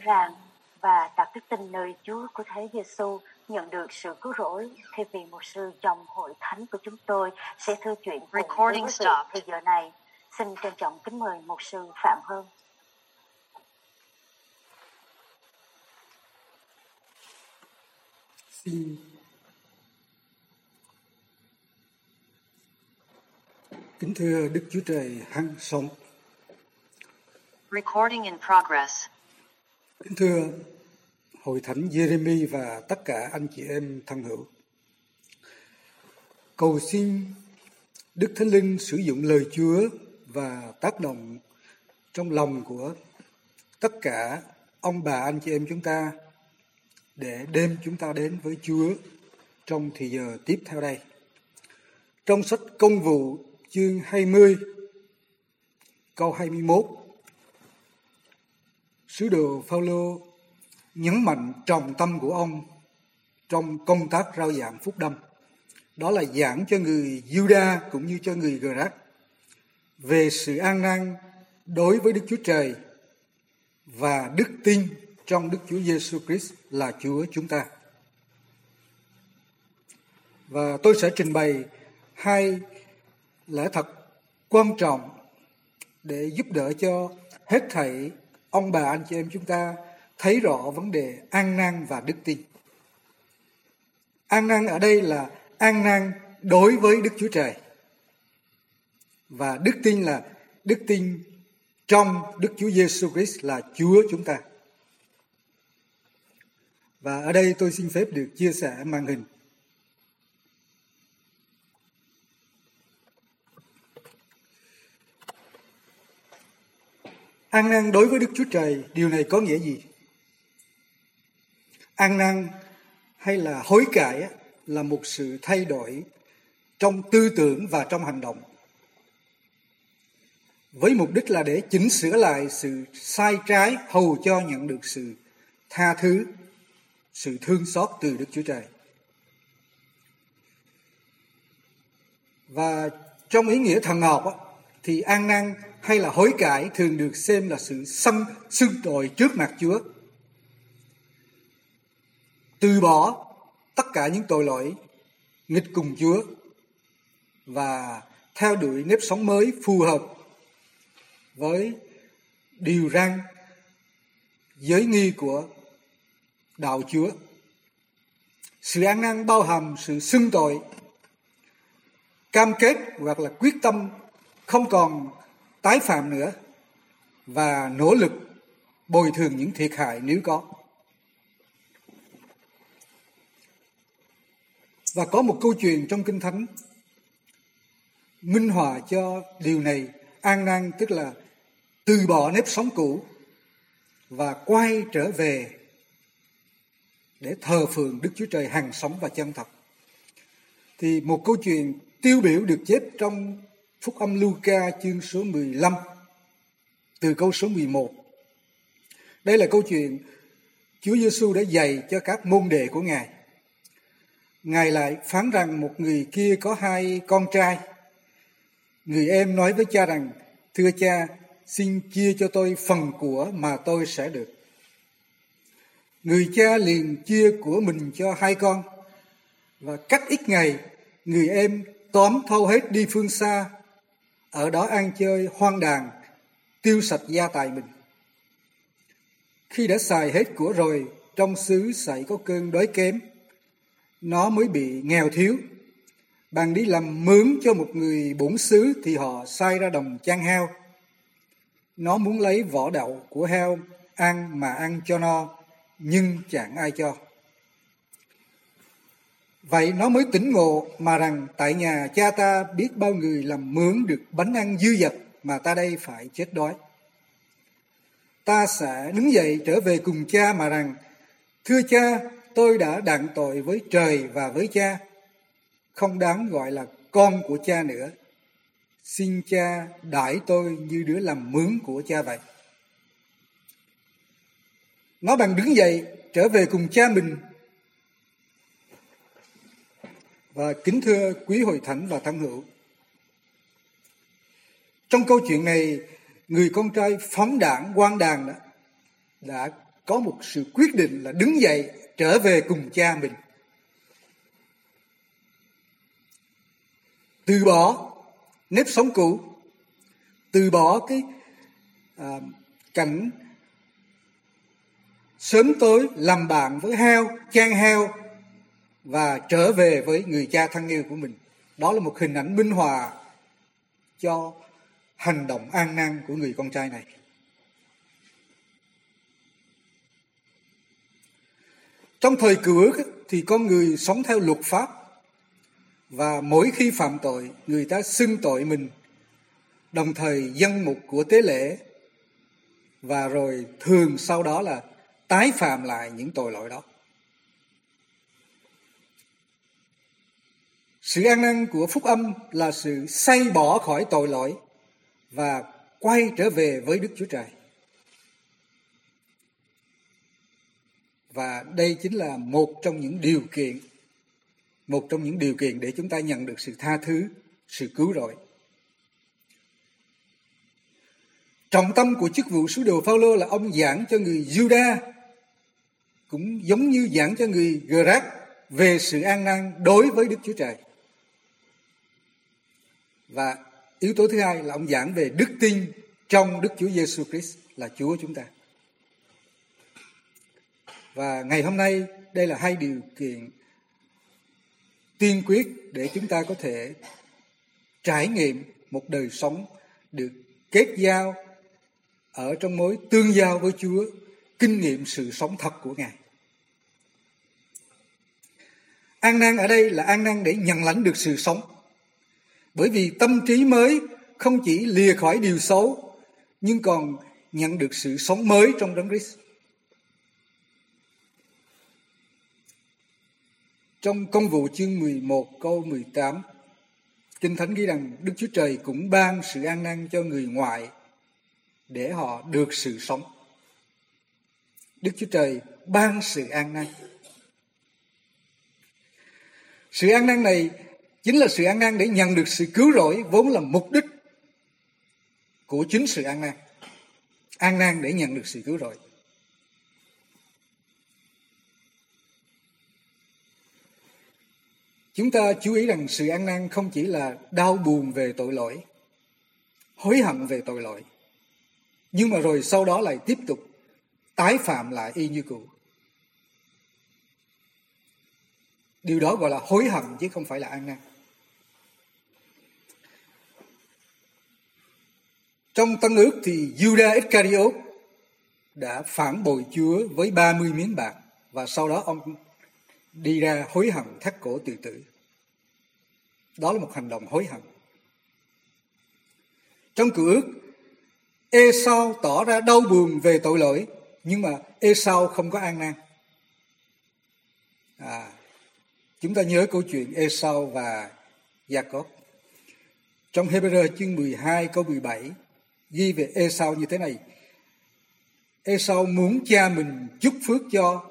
ràng và đặt đức tin nơi Chúa của Thế Giêsu nhận được sự cứu rỗi, thay vì một sư dòng hội thánh của chúng tôi sẽ thưa chuyện cùng với quý vị thời giờ này. Xin trân trọng kính mời mục sư Phạm Hơn. Kính thưa Đức Chúa Trời hằng sống. Recording in progress. Kính thưa Hội Thánh Giê-rê-mi và tất cả anh chị em thân hữu. Cầu xin Đức Thánh Linh sử dụng lời Chúa và tác động trong lòng của tất cả ông bà anh chị em chúng ta để đem chúng ta đến với Chúa trong thời giờ tiếp theo đây. Trong sách Công vụ chương 20 câu 21, sứ đồ Phao-lô nhấn mạnh trọng tâm của ông trong công tác rao giảng phúc âm. Đó là giảng cho người Giu-đa cũng như cho người Gờ-rác về sự an nan đối với Đức Chúa Trời và đức tin trong Đức Chúa Giêsu Christ là Chúa chúng ta. Và tôi sẽ trình bày hai lẽ thật quan trọng để giúp đỡ cho hết thảy ông bà anh chị em chúng ta thấy rõ vấn đề an nan và đức tin. An nan ở đây là an nan đối với Đức Chúa Trời, và đức tin là đức tin trong Đức Chúa Giêsu Christ là Chúa chúng ta. Và ở đây tôi xin phép được chia sẻ màn hình. An nan đối với Đức Chúa Trời, điều này có nghĩa gì? An nan hay là hối cải là một sự thay đổi trong tư tưởng và trong hành động, với mục đích là để chỉnh sửa lại sự sai trái hầu cho nhận được sự tha thứ, sự thương xót từ Đức Chúa Trời. Và trong ý nghĩa thần học thì an nan hay là hối cải thường được xem là sự xưng tội trước mặt Chúa, từ bỏ tất cả những tội lỗi nghịch cùng Chúa và theo đuổi nếp sống mới phù hợp với điều răn giới nghi của đạo Chúa. Sự an nan bao hàm sự xưng tội, cam kết hoặc là quyết tâm không còn tái phạm nữa và nỗ lực bồi thường những thiệt hại nếu có. Và có một câu chuyện trong Kinh Thánh minh họa cho điều này. An nan tức là từ bỏ nếp sống cũ và quay trở về để thờ phượng Đức Chúa Trời hằng sống và chân thật. Thì một câu chuyện tiêu biểu được chép trong Phúc âm Luca chương số 15 từ câu số 11. Đây là câu chuyện Chúa Giêsu đã dạy cho các môn đệ của Ngài. Ngài lại phán rằng một người kia có 2 con trai. Người em nói với cha rằng: thưa cha, xin chia cho tôi phần của mà tôi sẽ được. Người cha liền chia của mình cho 2 con, và cách ít ngày, người em tóm thâu hết đi phương xa, ở đó ăn chơi hoang đàn, tiêu sạch gia tài mình. Khi đã xài hết của rồi, trong xứ xảy có cơn đói kém, nó mới bị nghèo thiếu. Bạn đi làm mướn cho một người bổn xứ thì họ sai ra đồng chăn heo. Nó muốn lấy vỏ đậu của heo ăn mà ăn cho no, nhưng chẳng ai cho. Vậy nó mới tỉnh ngộ mà rằng tại nhà cha ta biết bao người làm mướn được bánh ăn dư dật, mà ta đây phải chết đói. Ta sẽ đứng dậy trở về cùng cha mà rằng: thưa cha, tôi đã đặng tội với trời và với cha, không đáng gọi là con của cha nữa. Xin cha đãi tôi như đứa làm mướn của cha vậy. Nó bằng đứng dậy trở về cùng cha mình. Và kính thưa quý hội thánh và thân hữu, trong câu chuyện này, người con trai phóng đảng quan đàn đã có một sự quyết định là đứng dậy trở về cùng cha mình. Từ bỏ nếp sống cũ, từ bỏ cái cảnh sớm tối làm bạn với heo, chăn heo và trở về với người cha thân yêu của mình. Đó là một hình ảnh minh họa cho hành động ăn năn của người con trai này. Trong thời Cựu Ước thì con người sống theo luật pháp, và mỗi khi phạm tội, người ta xưng tội mình, đồng thời dâng một của tế lễ, và rồi thường sau đó là tái phạm lại những tội lỗi đó. Sự ăn năn của phúc âm là sự xay bỏ khỏi tội lỗi và quay trở về với Đức Chúa Trời. Và đây chính là một trong những điều kiện để chúng ta nhận được sự tha thứ, sự cứu rỗi. Trọng tâm của chức vụ sứ đồ Phao-lô là ông giảng cho người Giu-đa, cũng giống như giảng cho người Gơ-rác, về sự ăn năn đối với Đức Chúa Trời. Và yếu tố thứ hai là ông giảng về đức tin trong Đức Chúa Giêsu Christ là Chúa chúng ta. Và ngày hôm nay đây là hai điều kiện tiên quyết để chúng ta có thể trải nghiệm một đời sống được kết giao ở trong mối tương giao với Chúa, kinh nghiệm sự sống thật của Ngài. Ăn năn ở đây là ăn năn để nhận lãnh được sự sống. Bởi vì tâm trí mới không chỉ lìa khỏi điều xấu, nhưng còn nhận được sự sống mới trong Đấng Christ. Trong Công vụ chương 11 câu 18, Kinh Thánh ghi rằng Đức Chúa Trời cũng ban sự ăn năn cho người ngoại để họ được sự sống. Đức Chúa Trời ban sự ăn năn. Sự ăn năn này chính là sự ăn năn để nhận được sự cứu rỗi, vốn là mục đích của chính sự ăn năn. Ăn năn để nhận được sự cứu rỗi. Chúng ta chú ý rằng sự ăn năn không chỉ là đau buồn về tội lỗi, hối hận về tội lỗi, nhưng mà rồi sau đó lại tiếp tục tái phạm lại y như cũ. Điều đó gọi là hối hận chứ không phải là ăn năn. Trong Tân Ước thì Judas Iscariot đã phản bội Chúa với 30 miếng bạc, và sau đó ông đi ra hối hận thắt cổ tự tử. Đó là một hành động hối hận. Trong Cựu Ước, Ê-sau tỏ ra đau buồn về tội lỗi, nhưng mà Ê-sau không có ăn năn. Chúng ta nhớ câu chuyện Ê-sau và Gia-cốp. Trong Hê-bơ-rơ chương 12 câu 17 ghi về Ê-sau như thế này: Ê-sau muốn cha mình chúc phước cho,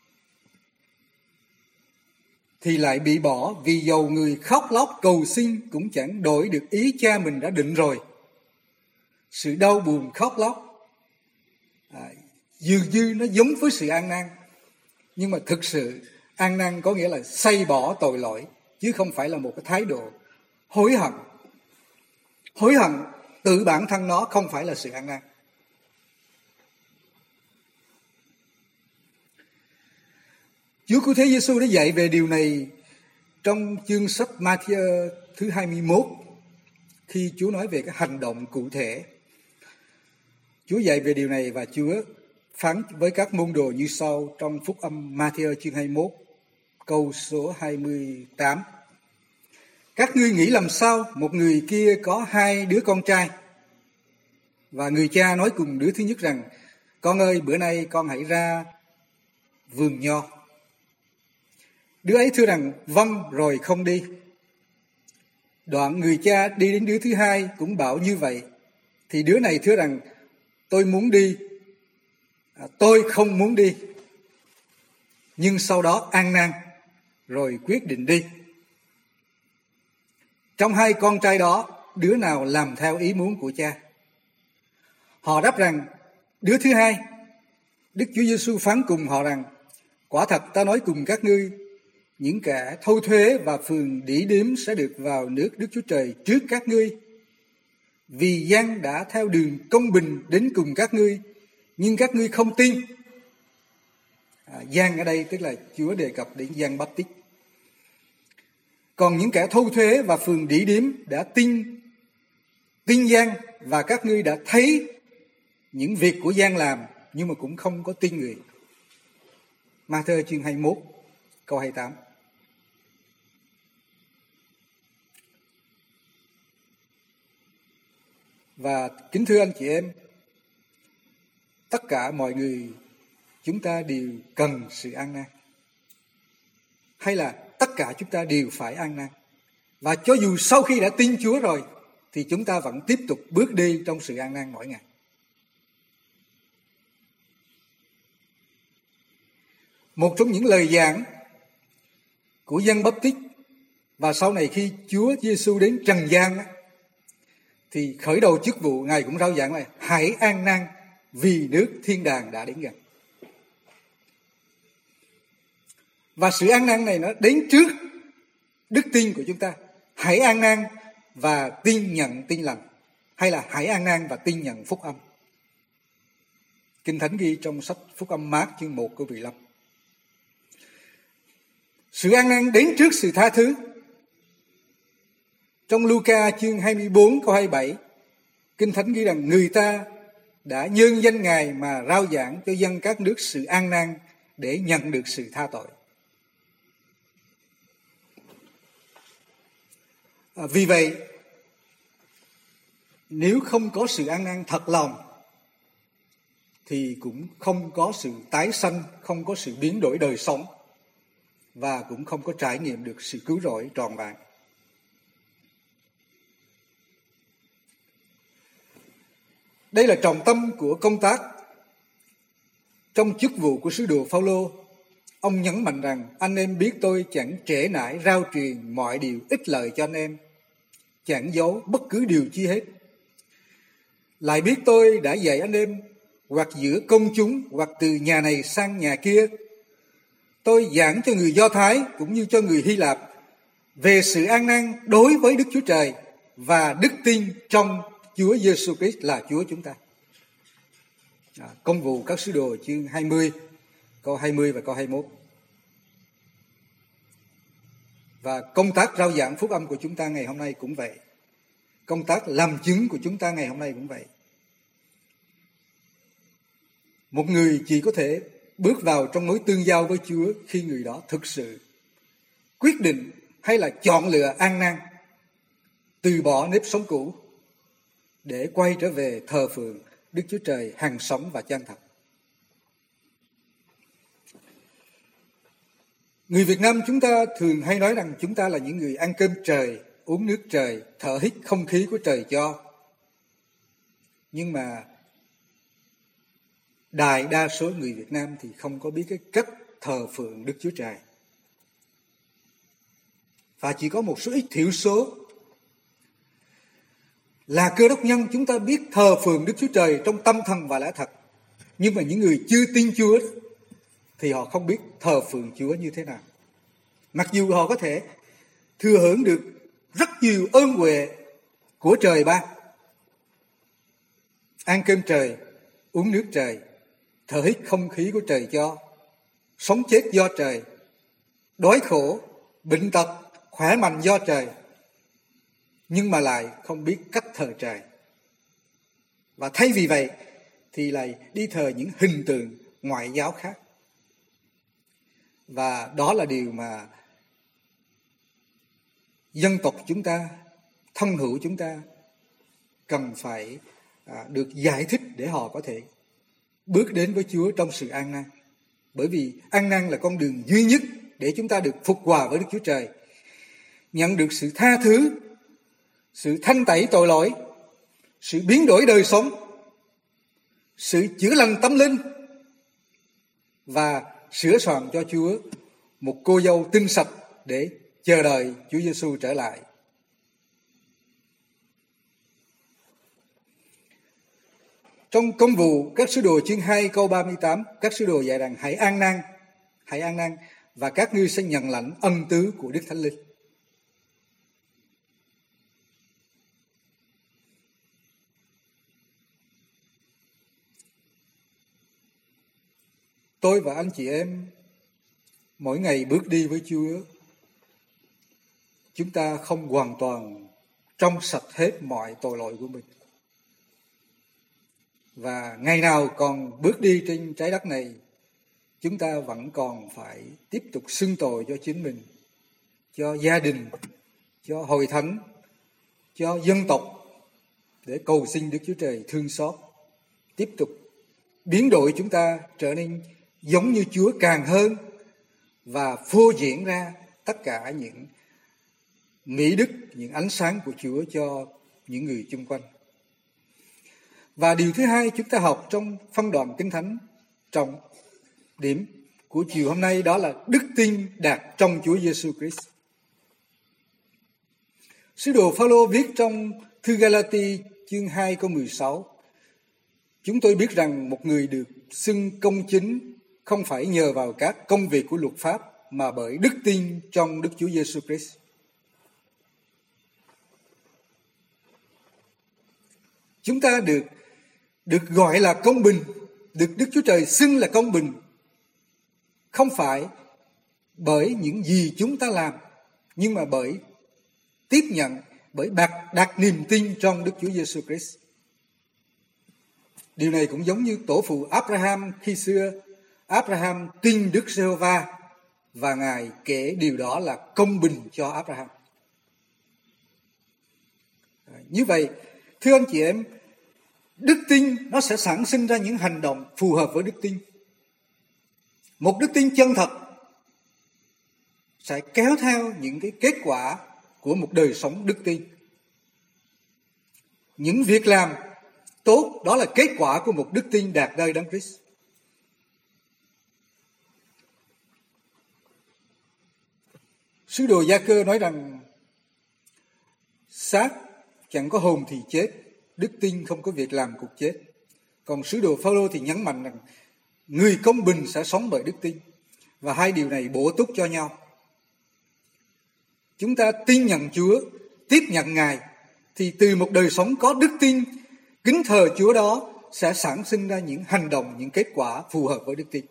thì lại bị bỏ, vì dầu người khóc lóc cầu xin cũng chẳng đổi được ý cha mình đã định rồi. Sự đau buồn khóc lóc dường như nó giống với sự ăn năn, nhưng mà thực sự ăn năn có nghĩa là xay bỏ tội lỗi, chứ không phải là một cái thái độ hối hận. Hối hận tự bản thân nó không phải là sự ăn năn. Chúa Cứu Thế Giêsu đã dạy về điều này trong chương sách Ma-thi-ơ thứ 21, khi Chúa nói về cái hành động cụ thể. Chúa dạy về điều này và Chúa phán với các môn đồ như sau trong Phúc âm Ma-thi-ơ chương 21 câu số 28: Các ngươi nghĩ làm sao một người kia có 2 đứa con trai, và người cha nói cùng đứa thứ nhất rằng: Con ơi, bữa nay con hãy ra vườn nho. Đứa ấy thưa rằng: Vâng, rồi không đi. Đoạn người cha đi đến đứa thứ hai cũng bảo như vậy, thì đứa này thưa rằng: Tôi muốn đi. Tôi không muốn đi. Nhưng sau đó ăn năn rồi quyết định đi. Trong 2 con trai đó, đứa nào làm theo ý muốn của cha? Họ đáp rằng: Đứa thứ hai. Đức Chúa Giêsu phán cùng họ rằng: quả thật ta nói cùng các ngươi, những kẻ thâu thuế và phường đỉ điếm sẽ được vào nước Đức Chúa Trời trước các ngươi. Vì Giăng đã theo đường công bình đến cùng các ngươi, nhưng các ngươi không tin. Giăng ở đây tức là Chúa đề cập đến Giăng Báp-tít. Còn những kẻ thâu thuế và phường đỉ điếm đã tin Giăng, và các ngươi đã thấy những việc của Giăng làm, nhưng mà cũng không có tin người. Ma-thơ chương 21 câu 28. Và kính thưa anh chị em, tất cả mọi người chúng ta đều cần sự an nan, hay là tất cả chúng ta đều phải an nan? Và cho dù sau khi đã tin Chúa rồi thì chúng ta vẫn tiếp tục bước đi trong sự an nan mỗi ngày. Một trong những lời giảng của Giăng Báp-tít, và sau này khi Chúa Giêsu đến trần gian thì khởi đầu chức vụ Ngài cũng rao giảng là: hãy an nan vì nước thiên đàng đã đến gần. Và sự an nan này nó đến trước đức tin của chúng ta. Hãy an nan và tin nhận tin lành, hay là hãy an nan và tin nhận phúc âm. Kinh Thánh ghi trong sách Phúc âm Mác chương 1 câu 15. Sự an nan đến trước sự tha thứ. Trong Luca chương 24 câu 27, Kinh Thánh ghi rằng: người ta đã nhân danh Ngài mà rao giảng cho dân các nước sự an nan để nhận được sự tha tội. Vì vậy, nếu không có sự an nan thật lòng thì cũng không có sự tái sanh, không có sự biến đổi đời sống, và cũng không có trải nghiệm được sự cứu rỗi trọn vẹn. Đây là trọng tâm của công tác trong chức vụ của sứ đồ Phao-lô. Ông nhấn mạnh rằng: anh em biết tôi chẳng trễ nải rao truyền mọi điều ích lợi cho anh em, chẳng giấu bất cứ điều chi hết. Lại biết tôi đã dạy anh em, hoặc giữa công chúng, hoặc từ nhà này sang nhà kia. Tôi giảng cho người Do Thái cũng như cho người Hy Lạp về sự an nan đối với Đức Chúa Trời và đức tin trong Chúa Giêsu Christ là Chúa chúng ta. Công vụ các sứ đồ chương 20 câu 20 và câu 21. Và công tác rao giảng phúc âm của chúng ta ngày hôm nay cũng vậy. Công tác làm chứng của chúng ta ngày hôm nay cũng vậy. Một người chỉ có thể bước vào trong mối tương giao với Chúa khi người đó thực sự quyết định hay là chọn lựa an nan, từ bỏ nếp sống cũ để quay trở về thờ phượng Đức Chúa Trời hằng sống và chân thật. Người Việt Nam chúng ta thường hay nói rằng chúng ta là những người ăn cơm trời, uống nước trời, thở hít không khí của trời cho. Nhưng mà đại đa số người Việt Nam thì không có biết cái cách thờ phượng Đức Chúa Trời. Và chỉ có một số ít thiểu số là Cơ Đốc nhân chúng ta biết thờ phượng Đức Chúa Trời trong tâm thần và lẽ thật. Nhưng mà những người chưa tin Chúa thì họ không biết thờ phượng Chúa như thế nào. Mặc dù họ có thể thừa hưởng được rất nhiều ơn huệ của trời ban, ăn cơm trời, uống nước trời, thở hít không khí của trời cho, sống chết do trời, đói khổ, bệnh tật, khỏe mạnh do trời, nhưng mà lại không biết cách thờ trời. Và thay vì vậy thì lại đi thờ những hình tượng ngoại giáo khác. Và đó là điều mà dân tộc chúng ta, thân hữu chúng ta cần phải được giải thích để họ có thể bước đến với Chúa trong sự an nan. Bởi vì an nan là con đường duy nhất để chúng ta được phục hòa với Đức Chúa Trời, nhận được sự tha thứ, sự thanh tẩy tội lỗi, sự biến đổi đời sống, sự chữa lành tâm linh và sửa soạn cho Chúa một cô dâu tinh sạch để chờ đợi Chúa Giêsu trở lại. Trong Công vụ các sứ đồ chương 2 câu 38, các sứ đồ dạy rằng hãy an nan và các ngươi sẽ nhận lãnh ân tứ của Đức Thánh Linh. Tôi và anh chị em mỗi ngày bước đi với Chúa, chúng ta không hoàn toàn trong sạch hết mọi tội lỗi của mình. Và ngày nào còn bước đi trên trái đất này, chúng ta vẫn còn phải tiếp tục xưng tội cho chính mình, cho gia đình, cho hội thánh, cho dân tộc, để cầu xin Đức Chúa Trời thương xót, tiếp tục biến đổi chúng ta trở nên giống như Chúa càng hơn và phô diễn ra tất cả những mỹ đức, những ánh sáng của Chúa cho những người chung quanh. Và điều thứ hai chúng ta học trong phân đoạn Kinh Thánh trọng điểm của chiều hôm nay, đó là đức tin đạt trong Chúa Giêsu Christ. Sứ đồ Phaolô viết trong thư Galati chương 2 câu 16: chúng tôi biết rằng một người được xưng công chính không phải nhờ vào các công việc của luật pháp, mà bởi đức tin trong Đức Chúa Giêsu Christ. Chúng ta được gọi là công bình, được Đức Chúa Trời xưng là công bình, không phải bởi những gì chúng ta làm, nhưng mà bởi tiếp nhận, bởi đặt niềm tin trong Đức Chúa Giêsu Christ. Điều này cũng giống như tổ phụ Abraham khi xưa. Abraham tin Đức Giê-hô-va và Ngài kể điều đó là công bình cho Abraham. Như vậy, thưa anh chị em, đức tin nó sẽ sản sinh ra những hành động phù hợp với đức tin. Một đức tin chân thật sẽ kéo theo những cái kết quả của một đời sống đức tin. Những việc làm tốt đó là kết quả của một đức tin đạt nơi Đấng Christ. Sứ đồ Gia-cơ nói rằng xác chẳng có hồn thì chết, đức tin không có việc làm cũng chết. Còn sứ đồ Phaolô thì nhấn mạnh rằng người công bình sẽ sống bởi đức tin, và hai điều này bổ túc cho nhau. Chúng ta tin nhận Chúa, tiếp nhận Ngài, thì từ một đời sống có đức tin, kính thờ Chúa đó sẽ sản sinh ra những hành động, những kết quả phù hợp với đức tin.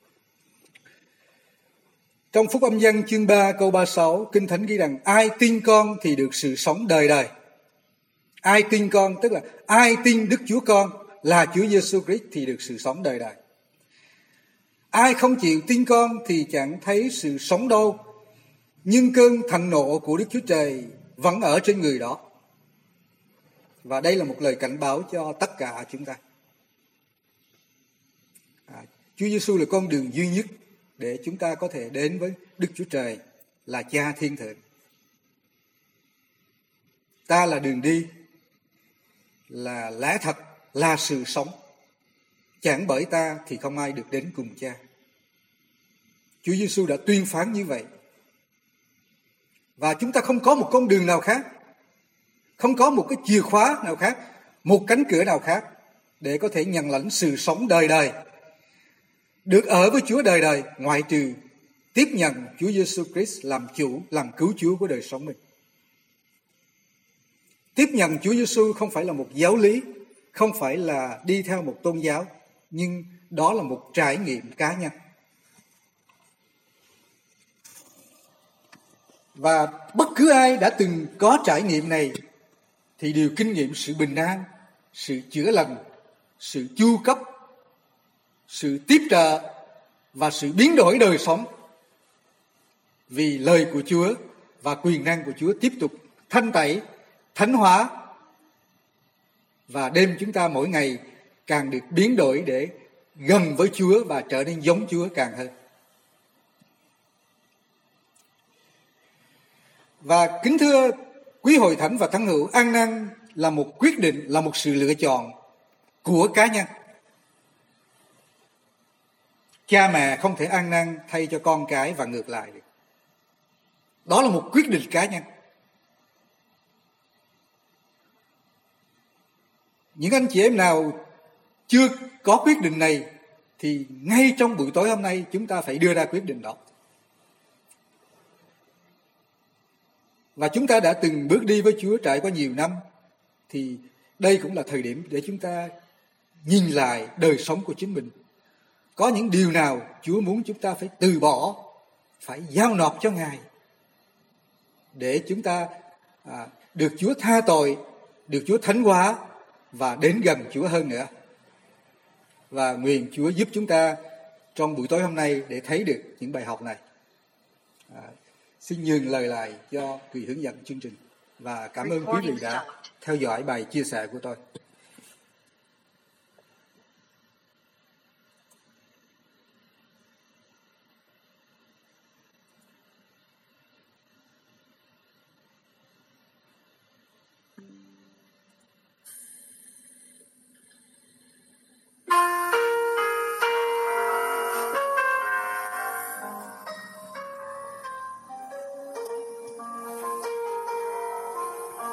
Trong Phúc Âm Giăng chương 3 câu 36, Kinh Thánh ghi rằng ai tin con thì được sự sống đời đời. Ai tin con tức là ai tin Đức Chúa con là Chúa Giêsu Christ thì được sự sống đời đời. Ai không chịu tin con thì chẳng thấy sự sống đâu, nhưng cơn thạnh nộ của Đức Chúa Trời vẫn ở trên người đó. Và đây là một lời cảnh báo cho tất cả chúng ta. Chúa Giêsu là con đường duy nhất để chúng ta có thể đến với Đức Chúa Trời là Cha Thiên Thượng. Ta là đường đi, là lẽ thật, là sự sống. Chẳng bởi ta thì không ai được đến cùng Cha. Chúa Giêsu đã tuyên phán như vậy. Và chúng ta không có một con đường nào khác, không có một cái chìa khóa nào khác, một cánh cửa nào khác để có thể nhận lãnh sự sống đời đời, được ở với Chúa đời đời, ngoại trừ tiếp nhận Chúa Giêsu Christ làm chủ, làm cứu Chúa của đời sống mình. Tiếp nhận Chúa Giêsu không phải là một giáo lý, không phải là đi theo một tôn giáo, nhưng đó là một trải nghiệm cá nhân. Và bất cứ ai đã từng có trải nghiệm này thì đều kinh nghiệm sự bình an, sự chữa lành, sự chu cấp, sự tiếp trợ và sự biến đổi đời sống. Vì lời của Chúa và quyền năng của Chúa tiếp tục thanh tẩy, thánh hóa và đem chúng ta mỗi ngày càng được biến đổi để gần với Chúa và trở nên giống Chúa càng hơn. Và kính thưa quý hội thánh và thân hữu, ăn năn là một quyết định, là một sự lựa chọn của cá nhân. Cha mẹ không thể ăn năn thay cho con cái và ngược lại được. Đó là một quyết định cá nhân. Những anh chị em nào chưa có quyết định này thì ngay trong buổi tối hôm nay chúng ta phải đưa ra quyết định đó. Và chúng ta đã từng bước đi với Chúa trải qua nhiều năm, thì đây cũng là thời điểm để chúng ta nhìn lại đời sống của chính mình. Có những điều nào Chúa muốn chúng ta phải từ bỏ, phải giao nộp cho Ngài, để chúng ta được Chúa tha tội, được Chúa thánh hóa và đến gần Chúa hơn nữa. Và nguyện Chúa giúp chúng ta trong buổi tối hôm nay để thấy được những bài học này. Xin nhường lời lại cho người hướng dẫn chương trình và cảm ơn quý vị đã theo dõi bài chia sẻ của tôi.